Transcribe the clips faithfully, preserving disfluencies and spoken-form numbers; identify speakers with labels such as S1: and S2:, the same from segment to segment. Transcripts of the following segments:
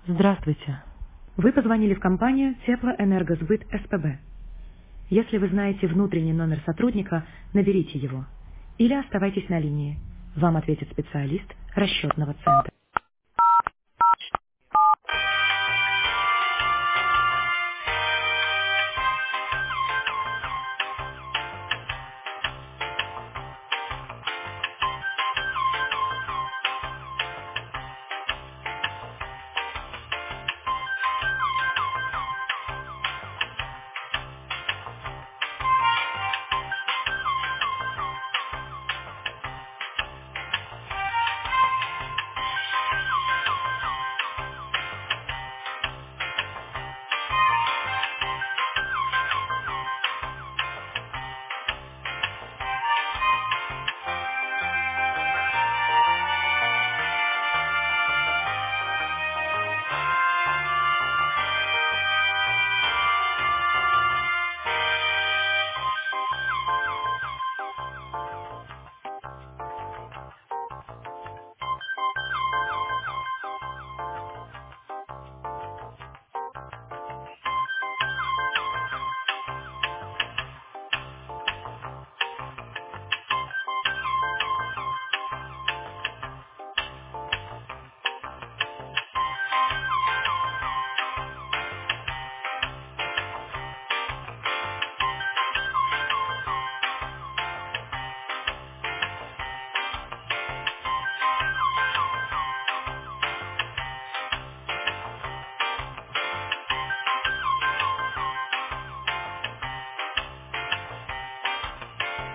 S1: Здравствуйте. Вы позвонили в компанию Теплоэнергосбыт СПБ. Если вы знаете внутренний номер сотрудника, наберите его. Или оставайтесь на линии. Вам ответит специалист расчетного центра.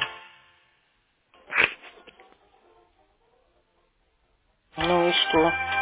S2: Ну и что?